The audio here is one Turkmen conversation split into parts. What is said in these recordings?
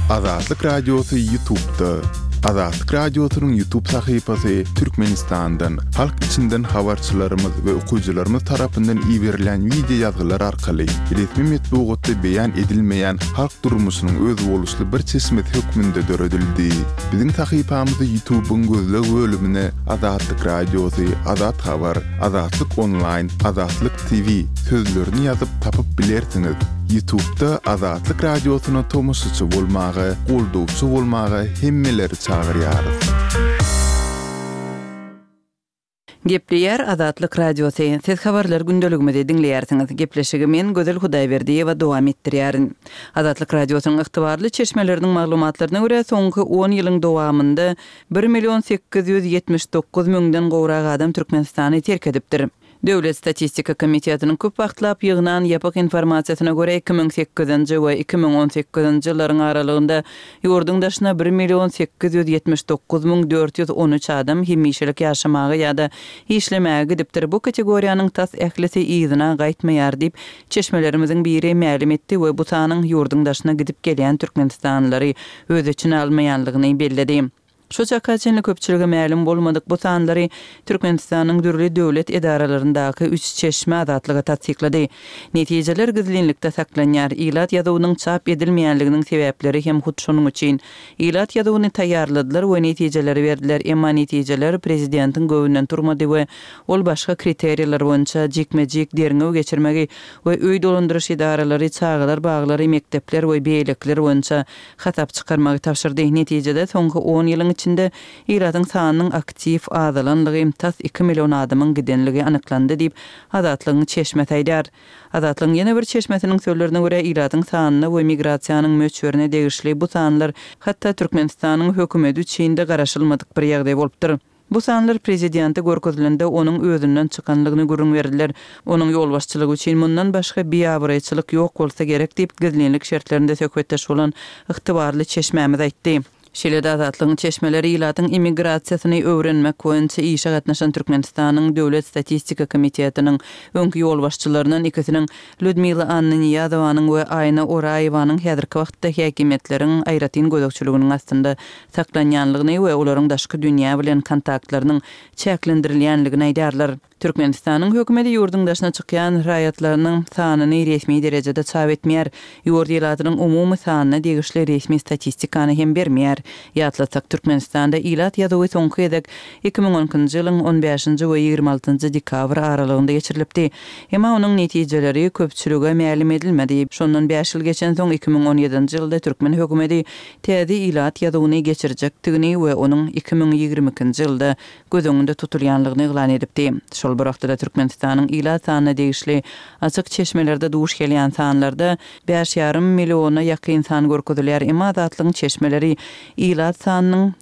Azatlık Radyosu YouTube'da. Azatlık Radyosu'nun YouTube sayfası Türkmenistan'dan, halk içinden habarçılarımız ve okuyucularımız tarafından iverilen video yazgılar arkalı resmi metbuatda beyan edilmeyen halk durmuşunun öz oluşlu bir çeşmet hükmünde döredildi. Bizim sayfamızı YouTube'un gözlü bölümüne Azatlık Radyosu, Azat Haber, Azatlık Online, Azatlık TV sözlerini yazıp tapıp bilersiniz. YouTube'da Azatlık Radyosu'na tomusçu bolmağı, qolduvçu bolmağı hemmeleri çağırýarys. Gepleýär Azatlyk Radiosu. Siz habarlar gündeligimizde dinleýärsiňiz. Gepleşigi men Gözel Hudaýberdiýewa dowam etdirýärin. Azatlyk Radiosynyň ygtybarly çeşmeleriniň maglumatlaryna görä soňky 10 ýylyň dowamynda 1.879.000-den gowrak adam Türkmenistany terk edipdir. Döwlet Statistika Komitetiniň köp wagtlap ýygynan ýapyk informasiýasyna görä 2008-nji we 2018-nji ýyllaryň aralygynda ýurdun daşyna 1.879.413 adam hemişelik ýaşamagy ýa-da işlemäge gidipdir. Bu kategoriýanyň tas ählisi ýygyna gaýtmaýar diýip çeşmelerimiziň biri ma'lum etdi we bu sanyň ýurdun daşyna gidip gelýän türkmenistanlary öz içine almaýanlygyny belledi. Şu çakaçynly köpçüligi ma'lum bolmadyk bu sanlary Türkmenistanyň dürli döwlet edaralaryndaki 3 çeşme azatlygy tasdiklady. Netijeler gizlinlikde saklanýar. Ilat ýazywynyň çap edilmeýänliginiň sebäpleri hem hut şonuň üçin ilat ýazywyny taýýarladylar we netijeleri berdiler. Emma netijeler prezidentiň göwünden turmady we ol başga kriteriýalar boýunça jekme-jek derňew geçirmegi we öý dolandyrys edaralary, çağlar, baglary, mektepler we beýlekler boýunça hasap çykarmagy tapşyrdy. Netijede soňky 10 ýylyň içinde iratyň sanynyň aktiv azalanlygy tas 2 million adamyň gidenligi anyklandy diýip Azatlygyň çeşme taýdar. Azatlygyň ýene bir çeşmesiniň sözlerine görä iratyň sanyny we migrasiýanyň möçberine degişli bu sanlar hatda Türkmenistanyň hökümeti üçin-de garaşylmadyk bir ýagdaý bolupdyr. Bu sanlar prezidenti görkezilende onun özünden çıkanlygyny görüň berdiler. Onun ýol başçylygy üçin mundan başga biýabraýçylyk ýok bolsa gerek diýip gizlinlik şertlerinde söhbetdeş bolan ygtybarly çeşmämiz aýtdy. Şeýle Azatlygyň çeşmeleri ýylatyň immigrasiýasyny öwrenmek boýunça işe gatnaşan Türkmenistanyň Döwlet Statistika Komitetiniň öňki ýol başçylarynyň ikisiniň Ludmila Anneniyadowanyň we Ayna Oraýewanyň häzirki wagtda häkimetleriň aýratyn gözükçüliginiň astynda saklanýanlygyny we olaryň daşky dünýä bilen kontaktlarynyň çäklendirilýänligini aýdarlar. Türkmenistanyň hökümeti ýurdun daşyna çykýan raýatlarynyň sanyny resmi derejede çap etmeýär. Ýurt ýylatynyň umumy sanyna degişli resmi statistikany hem bermeýär. Ýatlasak Türkmenistanda ilat ýazywy soňky edek 2010-njy ýylyň 15-nji we 26-njy dekabr aralygynda geçirilipdi. Emma onuň netijeleri köpçülige ma'lum edilmedi. Şondan 5 ýyl geçen soň 2017-nji ýylda Türkmen hökümeti täze ilat ýazywyny geçirjekdigini we onuň 2022-nji ýylda göz öňünde tutulýanlygyny eglan edipdi. Şol bir wagtda Türkmenistanyň ilat sanyna degişli açyk çeşmelerde duş gelýän sanlarda 5,5 milliona ýakyn san görkezilýär. Emma Azatlygyň çeşmeleri ilat sanynyň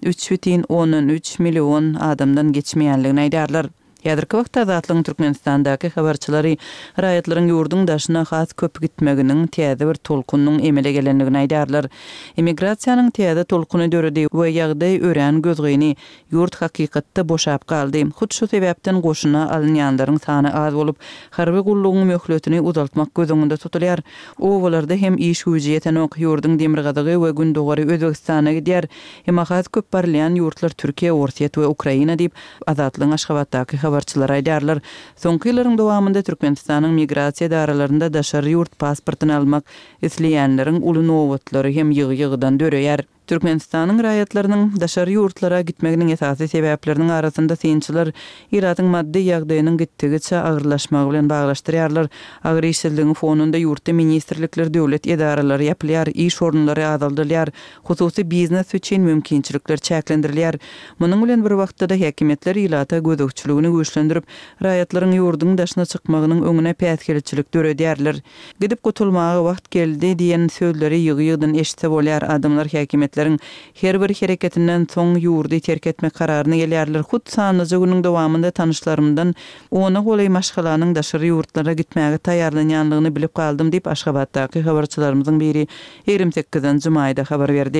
3,13 million adamdan geçmeýänligini aýdarlar. Ýadyrky wagtda Azatlygyň Türkmenistandaky habarçylary raýatlaryň ýurdun daşyna has köp gitmeginiň täze bir tolkunyň emele gelenligini aýdarlar. Immigrasiýanyň täze tolkuny döredi we ýagdaý ören gözgeyni ýurt hakykatda boşap galdy. Hut şu sebäpden goşuna alynýanlaryň sany az bolup, harby gullugyň möhletini uzaltmak gözüňde tutulýar. Owalarda hem iş hüjiýeten ok ýurdun demirgadygy we gündogary Özbegistana gidýär. Emma has köp barlayan ýurtlar Türkiýe, Orsiýet we Ukraina diýip Azatlygyň Aşgabatdaky habarçylar aýdarlar. Soňky ýyllaryň dowamında Türkmenistanyň migrasiýa daralarynda daşary ýurt pasportyny almak isleýänleriň uly nowatlary hem ýygy-ýygydan döreýär. Türkmenistanyň raýatlarynyň daşary ýurtlara gitmeginiň esasy sebäpleriniň arasynda synçylar iratyň maddi ýagdaýynyň gitdigiçe agyrlaşmagy bilen baglaşdyrýarlar. Agyr işsizligiň fonunda ýurtda ministrlikler, döwlet edaralary ýapylýar, iş ornlary azaldylýar, hususy biznes üçin mümkinçilikler çäklendirilýär. Munyň bilen bir wagtda da häkimetler ýylata gözükçüligini güýçlendirip, raýatlaryň ýurdun daşyna çykmagynyň öňüne päsgelçilik döredýärler. Gidip gutulmagy wagt geldi diýen sözleri ýygy-ýygydan eşitse bolýar. Adamlar häkimet her bir hereketinden soň ýurdy terk etmek kararyny gelýärler. Hut sanyjy günüň dowamında tanışlarymdan ona golay maşgalanyň daşary ýurtlara gitmäge taýýarlanýanlygyny bilip galdym diýip Aşgabatdaky habarçylarymyzyň biri 28-nji maýda habar berdi.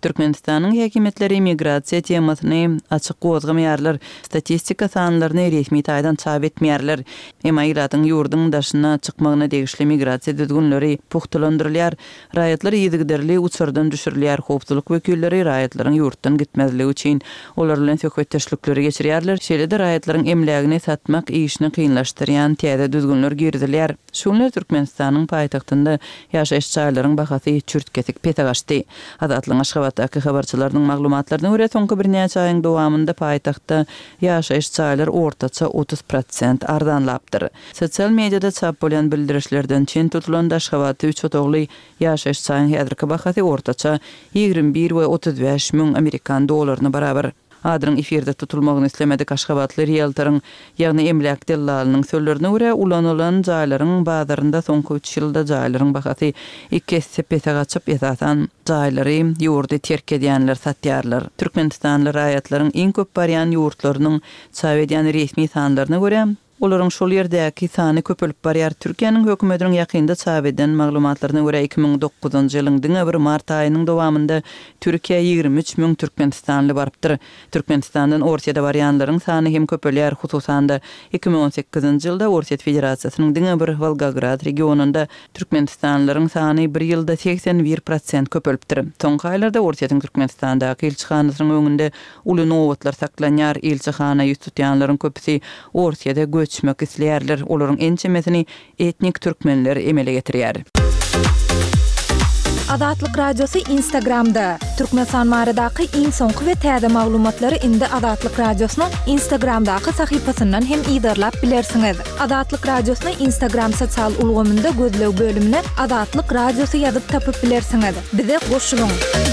Türkmenistanyň häkimetleri migrasiýa temasyny açyk gozgamaýarlar, statistika sanlaryny resmi taýdan çap etmeýärler. Emaýlatyň ýurdun daşyna çykmagyna degişli migrasiýa düzgünleri puhtalandyrylýar, raýatlar ýygyderli uçurdan düşürilýär, howpsuzlyk wekilleri raýatlaryň ýurtdan gitmezligi üçin olar bilen söhbetdeşlikleri geçirýärler. Şeýle-de raýatlaryň emlegini satmak işini kynlaşdyrýan täze düzgünler girdilýär. Şunlar Türkmenistanyň paýtagtynda ýaşaýyş çaýlaryň bahasy çürtketik petagaşdy. Adatlyň Aşgabatdaky habarçylarynyň maglumatlaryna görä soňky bir näçe aýyň dowamında paýtagtda ýaşaýyş çaýlary ortaça 30% ardanlapdyr. Sosial mediada çap bolan bildirişlerden çen tutulan Aşgabatda 3 otogly ýaşaýyş çaýyň häzirki bahasy ortaça 21 we 35 000 Amerikan dollaryna barabar. Adyryň efirde tutulmagyny islemedik Aşgabatly realtoryň, ýagny emlak dellalynyň sözlerine görä ulanylan jaýlaryň bazarynda soňky 3 ýylda jaýlaryň bahasy 2 sepete gaçyp ýatan jaýlary ýurdy terk edýänler satýarlar. Türkmenistanly raýatlaryň iň köp barýan ýurtlarynyň çap edýän resmi sanlaryna görä olaryň şol ýerdäki sany köpelip barýar. Türkiýanyň hökümetiniň ýakynda çap eden maglumatlaryna görä 2009-njy ýylyň bir mart aýynyň dowamında Türkiýe 23 000 Türkmenistanly barpdyr. Türkmenistandan Orsiýada barýanlaryň sany hem köpelýär, hususanda 2018-nji ýylda Orsiýet Federatsiýasynyň bir Volgograd regionunda Türkmenistanlylaryň sany bir ýylda 81% köpelipdir. Soňky aýlarda Orsiýetin Türkmenistandaky elçixanasynyň öňünde uly nowatlar saklanýar. Elçixana ýetýänleriň köpüsi Orsiýada göçmek isleýärler. Olaryň ençemesini etnik türkmenler emele getirýär. Adatlyk Radiosu Instagramda. Türkmenistan baradaky iň soňky we täze maglumatlary indi Adatlyk Radiosynyň Instagramdaky sahypasyndan hem ýydarlap bilersiňiz. Adatlyk Radiosyny Instagram sosial ulgamynda gözlew bölümine Adatlyk Radiosu ýazyp tapyp bilersiňiz. Bize goşulyň.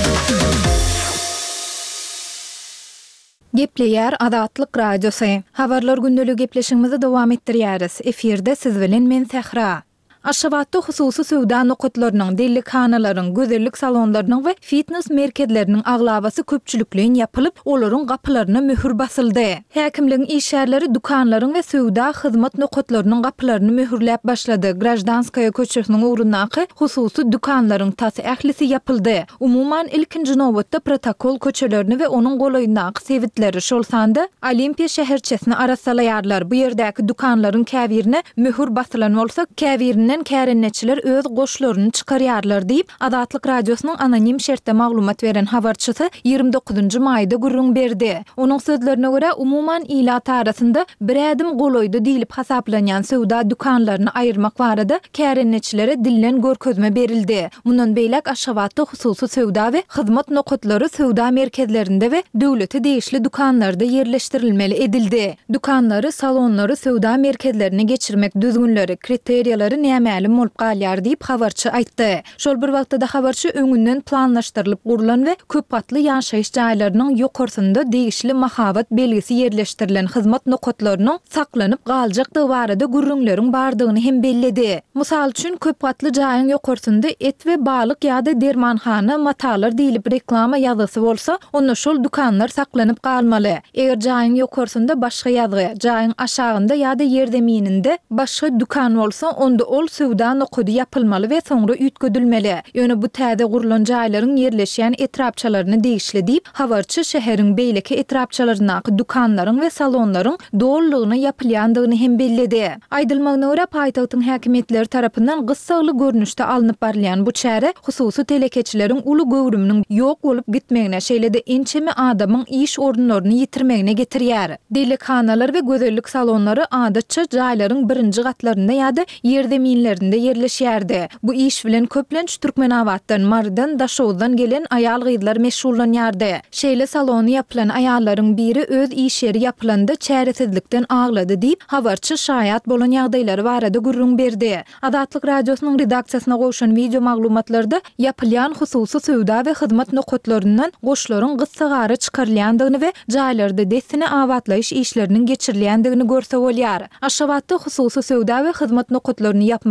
Gepleýär Adatlyk Radiosu. Habarlar gündelik gepleşigimizi dowam etdirýäris. Efirde siz bilen men Sehra. Aşgabatda hususy söwda nokatlarynyň, delikhanalaryň, gözellik salonlarynyň we fitness merkezleriniň aglabasy köpçülikliň ýapylyp, olaryň gapylaryna möhür basyldy. Häkimligiň işgärleri dukanlaryň we söwda hyzmat nokatlarynyň gapylaryny möhürläp başlady. Grajdanskaya köçesiniň urunaky hususy dukanlaryň tasy ählisi ýapyldy. Umuman ilkinji nowatda protokol köçelerini we onuň golaýyndaky sebitleri şolsanda Olimpiya şäherçesini arasalaýarlar. Bu ýerdäki dukanlaryň käbirine möhür basylan bolsa, käbirine kärenneçiler öz goşlaryny çykarýarlar diýip Adatlyk Radiosynyň anonim şertde maglumat beren habarçysy 29-njy maýda gurrun berdi. Onuň sözlerine görä umuman ilat arasynda bir ädim golaýdy diýilip hasaplanýan söwda dukanlaryny aýyrmak barada kärenneçilere dillen görkezme berildi. Mundan beýlek Aşgabatda hususy söwda we hyzmat nokatlary söwda merkezlerinde we döwleti degişli dukanlarda yerleşdirilmeli edildi. Dukanlary, salonlary söwda merkezlerine geçirmek düzgünleri, kriteriýalary mälim bolup galýar diýip habarçy aýtdy. Şol bir wagtda habarçy öňünden planlaşdyrylyp gurulan we köp gatly ýaşaýyş jaýlarynyň ýokarsynda degişli mahabat belgisi yerleşdirilen hyzmat nokatlarynyň saklanyp galjakydy barada gurrunlaryň bardygyny hem belledi. Mysal üçin köp gatly jaýyň ýokarsynda et we balyk ýa-da dermanhana, matalar diýilip reklama ýazgysy bolsa, onda şol dukanlar saklanyp galmaly. Eger jaýyň ýokarsynda başga ýazgy, jaýyň aşagynda ýa-da ýerdemininde başga dukan bolsa, onda ol söwda nokady ýapylmaly we soňra üýtgedilmeli. Ýöne bu täze gurulan jaýlaryň yerleşýän etrapçalaryny degişli diýip habarçy şäheriň beýleki etrapçalarynaky dukanlaryň we salonlaryň dollygyny ýapylýandygyny hem belledi. Aýdylmagyna görä paýtagtyň häkimetleri tarapyndan gyssagly görnüşde alınıp barylýan bu çäre hususy telekeçileriň uly göwrüminiň ýok bolup gitmegine, şeýle-de ençemi adamyň iş orunlaryny ýitirmegine getirýär. Delikhanalar we gözellik salonlary adatça jaýlaryň birinji gatlarynda ýa-da ýerdeminlerinde yerleşýärdi. Bu iş bilen köplenç Türkmenawatdan, Mardan, Daşowdan gelen aýal gyzlar meşgullanýardy. Şeýle salony ýapylan aýallaryň biri öz iş ýeri ýapylanda çäresizlikden aglady diýip habarçy şaýat bolan ýagdaýlary barada gurrun berdi. Adatlyk Radiosynyň redaksiýasyna goşan video maglumatlarda ýapylýan hususy söwda we hyzmat nokatlaryndan goşlaryň gyssagary çykarylýandygyny we jaýlarda desine awatlaýyş işleriniň geçirilýändigini görse bolýar. Aşgabatda hususy söwda we hyzmat nokatlaryny ýapmak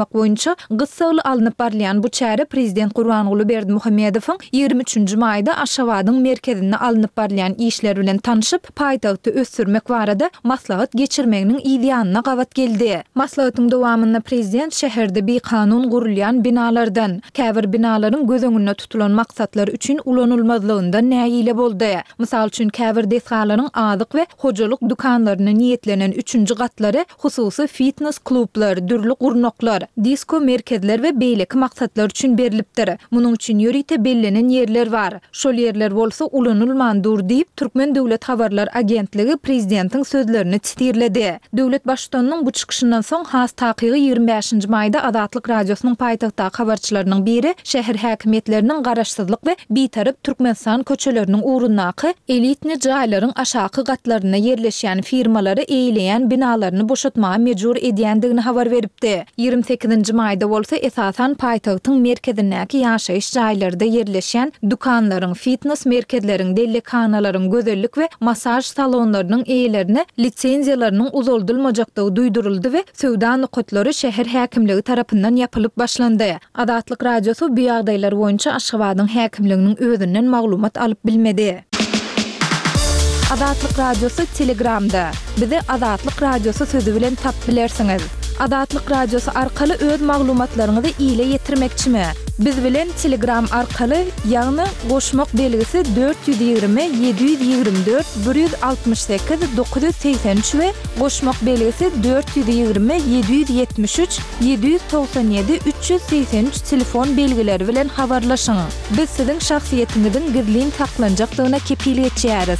atmak boýunça gyssaly alınıp barlayan bu çäre prezident Gurbanguly Berdimuhammedowyň 23-nji maýda Aşgabatyň merkezine alınıp barlayan işler bilen tanışyp paýtagty ösürmek barada maslahat geçirmeginiň ideýanyna gabat geldi. Maslahatyň dowamynda prezident şäherde bir kanun gurulýan binalardan, käbir binalaryň göz öňünde tutulan maksatlar üçin ulanylmazlygyndan näýile boldy. Mysal üçin käbir desgalaryň adyk we hojalyk dukanlaryna niýetlenen 3-nji gatlary hususy fitness klublar, dürlük gurnoklar, disko merkezler we beýleki maksatlar üçin berilipdir. Munyň üçin ýörite bellenen ýerler bar. Şol ýerler bolsa ulanylmandyr diýip Türkmen Döwlet Habarlar Agentligi prezidentiň sözlerini titirledi. Döwlet başçysynyň bu çykyşyndan soň has takygy 25-nji maýda Adatlyk radiosynyň paýtagtda habarçylarynyň biri şäher häkimetleriniň garaşsyzlyk we bitarap Türkmenistan köçeleriniň uğrundaky elitni jaýlaryň aşaky gatlaryna yerleşýän firmalary eýleýän binalaryny boşatmaga mejbur edýändigini habar beripdi. 28-nji maýda bolsa esasan paýtagtyň merkezindäki ýaşaýyş jaýlarynda yerleşýän dukanlaryň, fitness merkezleriň, delikanalaryň, gözellik we masaj salonlarynyň eýlerini litsenziýalarynyň uzoldylmajakdygy duýduruldy we söwda nukatlary şäher häkimligi tarapyndan ýapylyp başlandy. Adatlyk radiosy bu ýagdaýlar boýunça Aşgabatyň häkimliginiň özünden maglumat alyp bilmedi. Adatlyk radiosu Telegramda. Bizi Adatlyk radiosu sözü bilen tap bilersiňiz. Adatlyk radiosu arkaly öz maglumatlaryňyzy ile ýetirmekçimi? Biz bilen Telegram arkaly ýagny goşmak belgisi 420 724 168 983 we goşmak belgisi 420 773 797 383 telefon belgileri bilen habarlaşyň. Biz siziň şahsiýetiňizin gizlin taklanjakdygyna kepilik etýäris.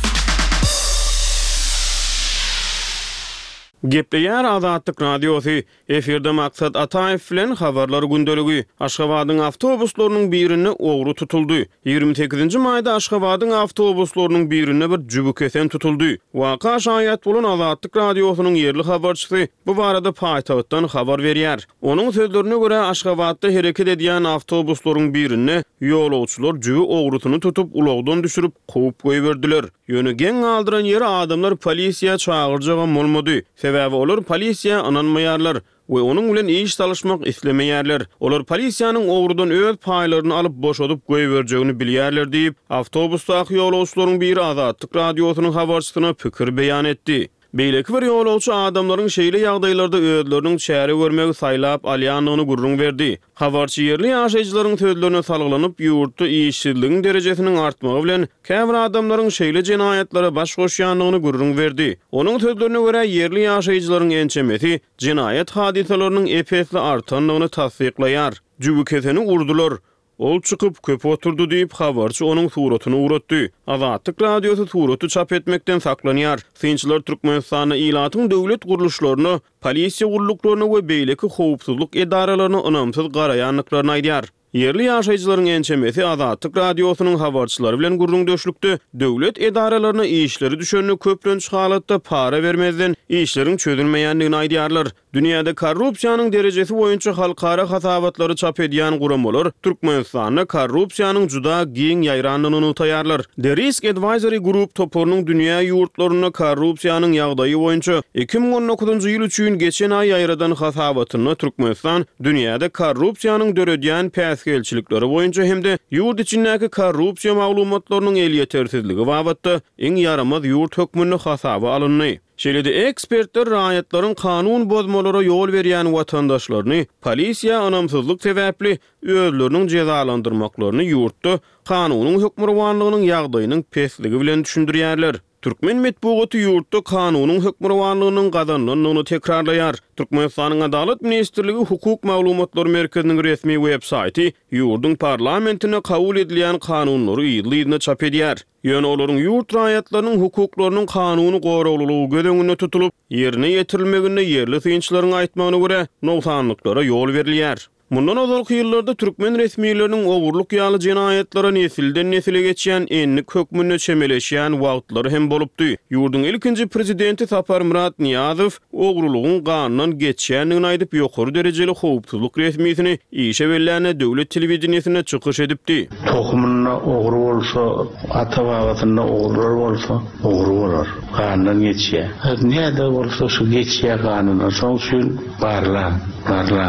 Gepleýär Adatlyk radiosu efirde Maksat Ataev bilen habarlar gündeligi. Aşgabatyň awtobuslarynyň birini ogru tutuldy. 28-nji maýda Aşgabatyň awtobuslarynyň birine bir jübük esen tutuldy. Waka şaýat bolan Adatlyk radiosynyň ýerli habarçysy bu barada paýtagtdan habar berýär. Onuň sözlerine görä Aşgabatda hereket edýän awtobuslaryň birini ýolagçylar jübü ogrusyny tutup ulagdan düşürüp goýup goýberdiler. Ýöne geň aldyran ýere adamlar polisiýa çağırjagan bolmady. Sebäbi olar polisiýa ananmaýarlar we onuň bilen iş salışmak islemeýärler. Olar polisiýanyň ogrudan öz paýlaryny alyp boşadyp goýberjegini bilýärler diýip awtobusdaky ýolagçylaryň biri Adatlyk radiosynyň habarçysyna pikir beýan etdi. Beýleki bir ýolagçy adamlaryň şeýle ýagdaýlarda özleriniň çäre görmegi saýlap alýanlygyny gurrun berdi. Habarçy ýerli ýaşaýjylaryň sözlerine salgylanyp ýurtda işçiligiň derejesiniň artmagy bilen käbir adamlaryň şeýle jenaýatlara baş goşýanlygyny gurrun berdi. Onuň sözlerine görä ýerli ýaşaýjylaryň ençemesi jenaýat hadisalarynyň epesli artanlygyny tasdikleýär. Jübük keseni urdular. Ol çıkıp köpe oturdu diýip habarçy onuň suratyny uratdy. Adatlyk radiosu suraty çap etmekden saklanýar. Synçylar Türkmenistanyň ilatyň döwlet guruluşlaryny, polisiýa guruluklaryny we beýleki howpsuzlyk edaralaryny ynamsyz garaýanlyklaryny aýdýar. Yerli ýaşaýjylaryň ençemesi Adatlyk radiosynyň habarçylary bilen gurrun döşlükde döwlet edaralaryna işleri düşenli köplenç halatda para vermezden işleriň çözülmeýändigini aýdýarlar. Dünýäde korrupsiýanyň derejesi boýunça halkara hasabatlary çap edýän guramalar Türkmenistanda korrupsiýanyň juda giň ýaýranlygyny utaýarlar. The Risk Advisory Group toporunyň dünýä ýurtlaryna korrupsiýanyň ýagdaýy boýunça 2019-njy ýyl üçin geçen aý ýaýradan hasabatyny Türkmenistan dünýäde korrupsiýanyň döredýän päsgelçilikleri boýunça hemde ýurt içindäki korrupsiýa maglumatlarynyň el ýetersizligi babatda iň ýaramaz ýurt hökmüne hasaba alyndy. Şeýle-de ekspertler raýatlaryň kanun bozmalara ýol berýän watandaşlaryny polisiýa anamsyzlyk sebäpli özleriniň cezalandyrmaklaryny ýurtda kanunyň hökmürwanlygynyň ýagdaýynyň pesligi bilen düşündirýärler. Türkmen metbuaty ýurtda kanunyň hökmürwanlygynyň gazanlygyny tekrarlaýar. Türkmenistanyň Adalet Ministrligi Hukuk Maglumatlary Merkeziniň resmi web-saýty ýurduň parlamentine kabul edilýän kanunlary ýylyna çap edýär. Ýöne olaryň ýurt raýatlarynyň hukuklarynyň kanuny goraglylygy göz öňünde tutulup, ýerine ýetirilmeginde ýerli synçylaryň aýtmagyna görä noksanlyklara ýol berilýär. Mundan ozalky ýyllarda türkmen resmiýetleriniň ogurluk ýaly jenaýatlara nesilden nesile geçýän enlik hökmüne çemeleşýän wagtlary hem bolupdy. Ýurdun ilkinji prezidenti Sapar Murat Niýazow ogurlugyň ganynyň geçýändigini aýdyp ýokary derejeli howpsuzlyk resmiýetini işe berilýän döwlet telewizionyna çykyş edipdi. Tohumuna ogru bolsa, ata babasyna ogurlar bolsa, ogru bolar. Ganynyň geçýär. Näde bolsa şu geçýär ganyna, şoň üçin barlan.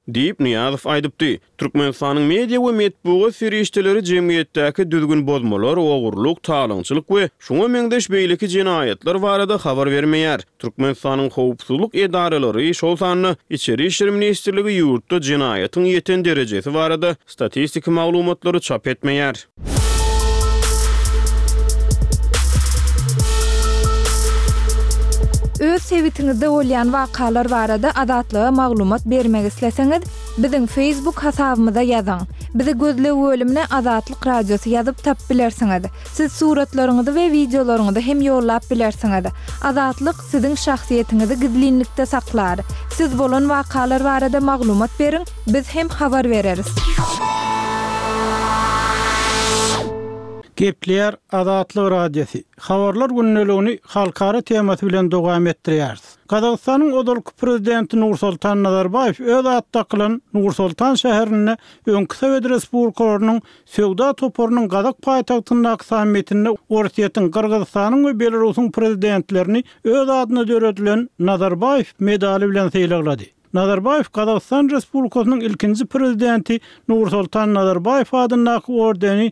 diýip Niyazov aýdypdy. Türkmenistanyň media we medeniýet serişdeleri jemgyýetdäki düzgün bozmalar, ogurluk, talaňçylyk we şoňa meňdeş beýleki jinayetler barada habar bermeýär. Türkmenistanyň howpsuzlyk edaralary şol sanyny içeri işler ministrligi ýurtda jinayatyň ýeten derejesi barada statistik maglumatlary çap etmeýär. Öz sebitiňizde bolýan wakalar barada adatlyga maglumat bermek isleseňiz, biziň Facebook hasabymyza ýazyň. Bizi gözlep bölümine Azatlyk Radiosu ýazyp tap bilersiňiz. Siz suratlaryňyzy we videolaryňyzy hem ýollap bilersiňiz. Azatlyk siziň şahsiýetiniňizi gizlinlikde saklar. Siz bolan wakalar barada maglumat beriň, biz hem habar bereriz. Gepler Azatlyk Radiosu. Habarlar günneligini halkara temasy bilen dowam etdirýär. Kazakstanyň odalky prezidenti Nursultan Nazarbayev öz atdakylan Nursultan şäherine öňkü Sowet Respublikalarynyň sowda toporunyň Kazak paýtagtyndaky sammitinde Orsiýetiň, Kyrgyzstanyň we Belarusyň prezidentlerini öz adyna döredilen Nazarbayev medali bilen seýlegladi. Nazarbayev Kazakistan Respublikasynyň ilkinji prezidenti Nursultan Nazarbayev adyndaky ordeni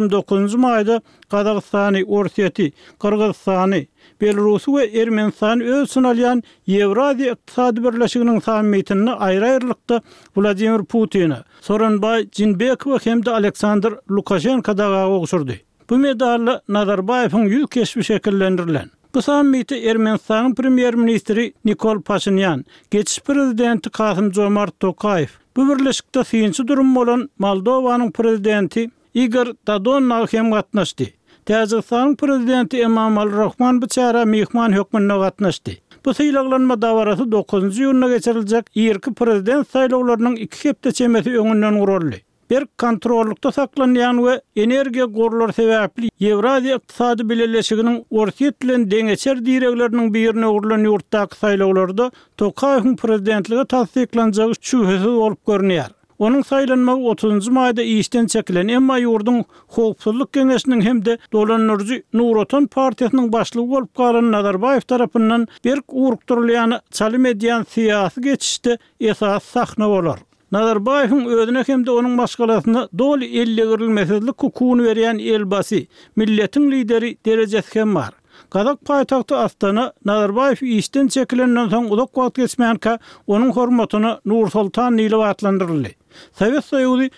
29 maýda Kazakistany, Orsiýeti, Kyrgyzstany, Belarusy we Ermenistan öz sunalýan Ýewraziýa Ykdysady Birleşiginiň sammitini aýry-aýrylykda Vladimir Putin'e, Soronbay Jinbekow hemde Aleksandr Lukashenko'ga ogşurdy. Bu medalla Nazarbayewiň ýüz keşbi şekillendirilen. Bu sammiti Ermenistanyň premier ministri Nikol Pashinyan, geçiş prezidenti Kasym-Jomart Tokayew, bu birleşikde synçy durum bolan Moldowanyň prezidenti Igor Dodon hem gatnaşdy. Täjikistanyň prezidenti Emomali Rahmon biçara mehman hökmüne gatnaşdy. Bu saýlaglanma dawarasy 9 ýylyna geçiriljek ýerki prezident saýlawlarynyň 2 hepde çemesi öňünden guruldy. Bir kontrollukda saklanýan we energiýa gorlary sebäpli Ýewraziýa Ykdysady Birleşiginiň Orsiýet bilen deňeçer diregleriniň birine urulan ýurtdaky saýlawlarda Tokayewiň prezidentligi tasdiklanjagy şüphesiz bolup görünýär. Onun saýlanmagy 30 maýda işden çekilen, emma ýurdun howpsuzlyk geňeşiniň hemde dolanýarjy Nurotan partiýasynyň başlygy bolup galan Nazarbayew tarapyndan bir urukdurulýany çalym edýän syýasy geçişde esas sahna bolar. Nazarbayewiň özüne hemde onuň maşgalasyna doly elle girilmesizlik hukugyny berýän elbasy, milletiň lideri derejesi hem bar. Kazak paýtagty Astana Nazarbayew işden çekilenden soň uzak wagt geçmänkä onuň hormatyny Nursultan diýip atlandyryldy. Sowet Soýuzy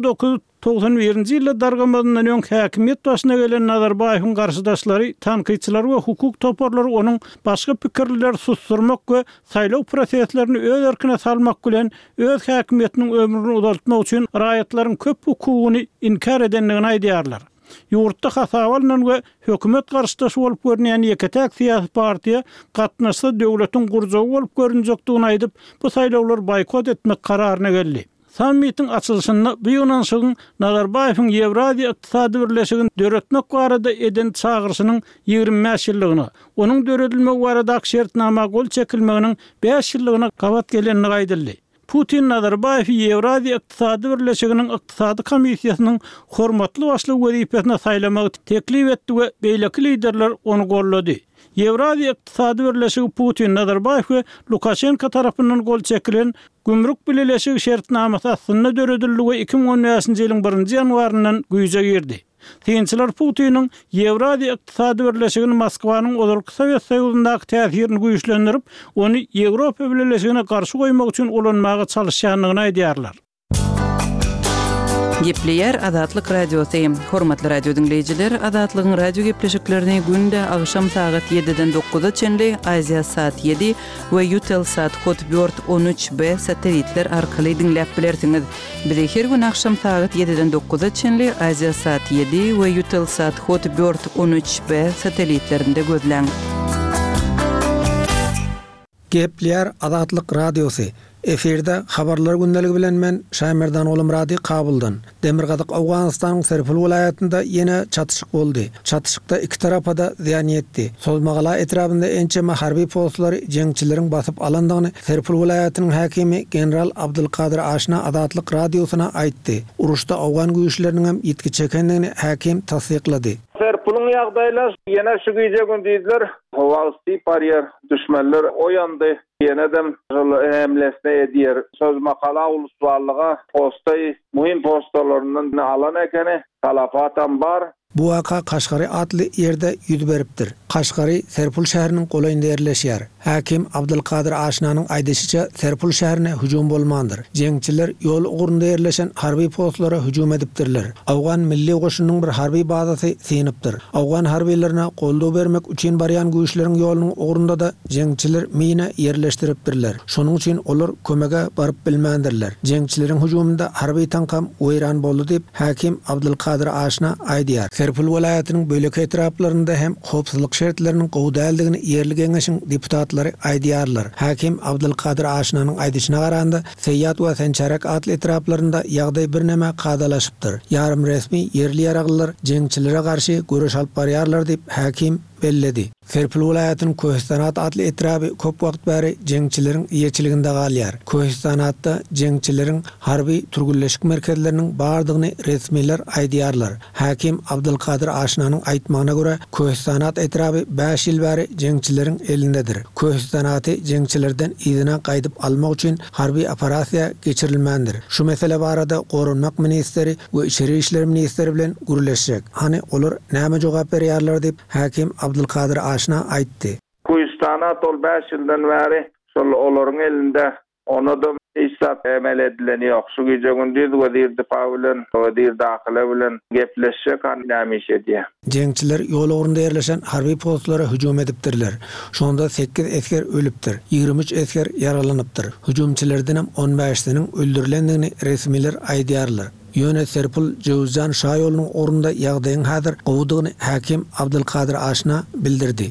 1991-nji ýylda dargamazyndan öň häkimiýet başyna gelen Nazarbayewiň garşydaşlary, tanqyçylar we hukuk toparlary onuň başga pikirleri susturmak we saýlaw proseslerini öz erkine salmak bilen öz häkimiýetiniň ömrüni uzaltmak üçin raýatlaryň köp hukugyny inkar edenligini aýdýarlar. Ýurtda hasawalnan we hökümet garşydaşy bolup görünýän ýeketäk syýasy partiýa gatnaşsa döwletiň gurjagy bolup görünjekdigini aýdyp, bu saýlawlar boykot etmek kararyna geldi. Sammitin açılışında bu ýonanşygyň Nazarbayewiň Ýewraziýa Ykdysady Birleşigini döretmek barada eden çağırşynyň 25 ýyllygyny, onuň döredilmek barada şertnama gol çekilmeginiň 5 ýyllygyna gabat gelenini aýdyldy. Putin Nazarbayew Ýewraziýa Ykdysady Birleşiginiň Ykdysady komissiýasynyň hormatly başlygy wezipesine saýlamagy teklip etdi we beýleki liderler onu gollady. Ýewraziýa Ykdysady Birleşigi Putin, Nazarbayew we Lukashenko tarapyndan gol çekilen gümrük birleşigi şertnamasy aslynda döredildi we 2015-nji ýylyň 1-nji ýanwaryndan güýje girdi. Synçylar Putiniň Ýewraziýa Ykdysady Birleşigini Moskwanyň odalky Sowet Soýuzyndaky täsirini güýçlendirip, ony Ýewropa Birleşigine garşy goýmak üçin ulanmagy çalışýanlygyny aýdýarlar. Gepleyer Azatlyk Radiosu. Hormatly radio dinleyijiler, Azatlygyň radio gepleşiklerini günde agşam saat 7-den 9-a çenli Aziya saat 7 we Eutelsat Hotbird 13B satelitler arkaly dinläp bilersiňiz. Bizi her gün agşam saat 7-den 9-a çenli Aziya saat 7 we Eutelsat Hotbird 13B satelitlerinde gözleň. Gepleyer Azatlyk Radiosu. Eferde habarlar gündəligi bilen men Şaýmerdan oğlum Radi Kabuldan. Demirgazyk Awganystanyň Serpil vilayatynda ýene çatışyk boldy. Çatışykda iki tarapa da ziýan ýetdi. Solmagala etrafynda ençeme harby postlary jeňçileriň basyp alandygyny Serpil vilayatynyň häkimi general Abdulkadir Aşna Azatlyk Radiosyna aýtdy. Uruşda Awgan güýçleriniň hem ýetki çekendigini häkim tasdiklady. Serpil'in ýagdaýlar ýene şu güýje gündizler howasy barýer düşmenler oýandy. Ýene-dem hemlesine edýär. Söz makala uluslarlyga postay muhim postlaryndan alan ekeni talafatan bar. Bu waka Kaşgary adly ýerde ýüz beripdir. Kaşgary Serpul şäheriniň golayynda ýerleşýär. Hakim Abdulkadir Aşnanyň aýdysyça Serpul şäherine hüjum bolmandyr. Jeňçiler ýol ugurunda ýerleşen harby postlara hüjum edipdirler. Awgan milli goşunyň bir harby bazasy synipdir. Awgan harbylarına goldaw bermek üçin barýan güýçleriň ýolunyň ugurunda da jeňçiler mine ýerleşdiripdirler. Şonuň üçin olar kömege baryp bilmändirler. Jeňçileriň hüjumunda harby tankam weýran boldy diýip Hakim Abdulkadir Aşna aýdýar. Serpul welaýatynyň bölek etraplarynda hem howpsuzlyk şertleriniň gowdaldygyny ýerli geňeşiň deputatlary aýdýarlar. Hakim Abdulkadir Aşnanyň aýdyşyna garanda Seýýat we Sençarak adly etraplarynda ýagdaý bir näme gadalaşypdyr. Ýarym resmi ýerli ýaraglylar jeňçilere garşy görüş alyp barýarlar diýip Hakim belledi. Serpul welaýatynyň Köhistanat adly etraby köp wagt bäri jeňçileriň ýeçiliginde galýar. Köhistanatda jeňçileriň harby turgulleşik merkezleriniň bardygyny resmiler aýdýarlar. Hakim Abdulkadir Aşnanyň aýtmagyna görä Köhistanat etraby 5 ýyl bäri jeňçileriň elindedir. Köhistanaty jeňçilerden ýygyna gaýdyp almak üçin harby operasiýa geçirilmändir. Şu mesele barada Gorunmak ministeri we Içeri işler ministeri bilen gürleşjek. Hani olar näme jogap berýärler diýip Hakim Abdulkadir Aşna aýtdy. Köhistanat ol 5 ýyldan bäri şol olaryň elinde onu da isap emel edilen ýok. Şu güýje gündiz we dirdi Pawlen we dirdi Dakyla bilen gepleşjek nämiş edýär. Jeňçiler ýol ugurunda ýerleşen harby postlara hüjum edipdirler. Şonda 8 esker ölüpdir, 23 esker yaralanypdyr. Hüjumçylardan 15-iniň öldürilendigini resmiler aýdýarlar. Ýöne Serpul Jewzan Şah ýolunyň orunda ýagdaýyň häzir gowudygyny Hakim Abdulkadir Aşna bildirdi.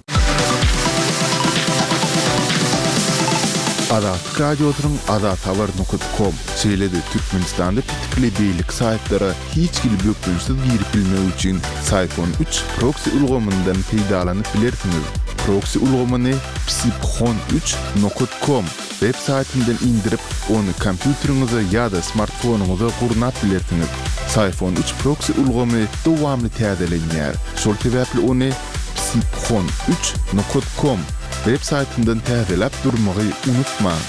Azat radiosynyň azathabar.com şeýlede Türkmenistanda pitikli beýlik saýtlary hiç gil bökünsiz girip bilmek üçin Sayfon 3 proxy ulgamyndan peýdalanyp bilersiňiz. Proxy ulgamyny psiphon3.com web saytyndan indirip onu kompýuteriňize ýa-da smartfonuňyza gurnap bilersiňiz. Sayfon 3 proxy ulgamy dowamly täzelenýär. Şol sebäpli onu psiphon3.com web saytyndan täzelep durmagy unutmaň.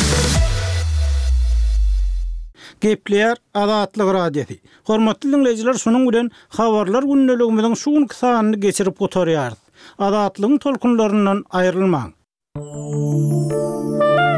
Gepleýär Azatlyk radiosi. Hormatly dinleýijiler, şonuň bilen habarlar günneligimiziň şu günki sanyny geçirip gotarýarys. Azatlygyň tolkunlaryndan aýrylmaň.